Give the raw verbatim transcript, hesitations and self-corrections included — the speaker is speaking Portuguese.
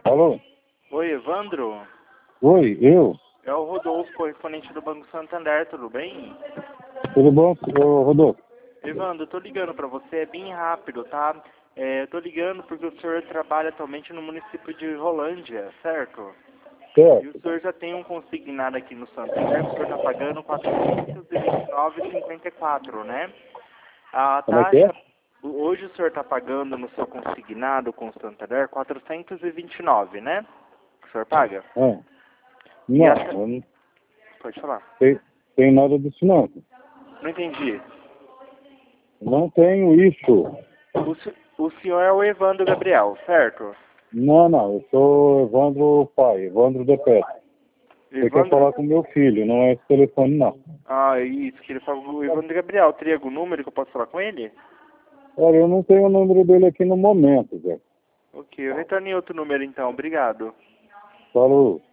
Alô? Oi, Evandro? Oi, eu? É o Rodolfo, correspondente do Banco Santander, tudo bem? Tudo bom, ô, Rodolfo? Evandro, eu tô ligando pra você, é bem rápido, tá? É, eu tô ligando porque o senhor trabalha atualmente no município de Rolândia, certo? E o Certo. senhor já tem um consignado aqui no Santander, o senhor tá pagando quatrocentos e vinte e nove reais e cinquenta e quatro, né? A Como é que é? taxa, hoje o senhor está pagando no seu consignado com o Santander quatrocentos e vinte e nove, né? O senhor paga? Ah, E não, a ta- eu não Pode falar. tenho, tenho nada disso não. Não entendi. Não tenho isso. O, se- o senhor é o Evandro Gabriel, certo? Não, não, eu sou Evandro pai, Evandro de Pé. Você quer Evandro... falar com meu filho, não é esse telefone não. Ah, isso, que ele falou. O Evandro Gabriel, teria algum número que eu posso falar com ele? Olha, eu não tenho o número dele aqui no momento, Zé. Ok, eu retornei outro número então, obrigado. Falou.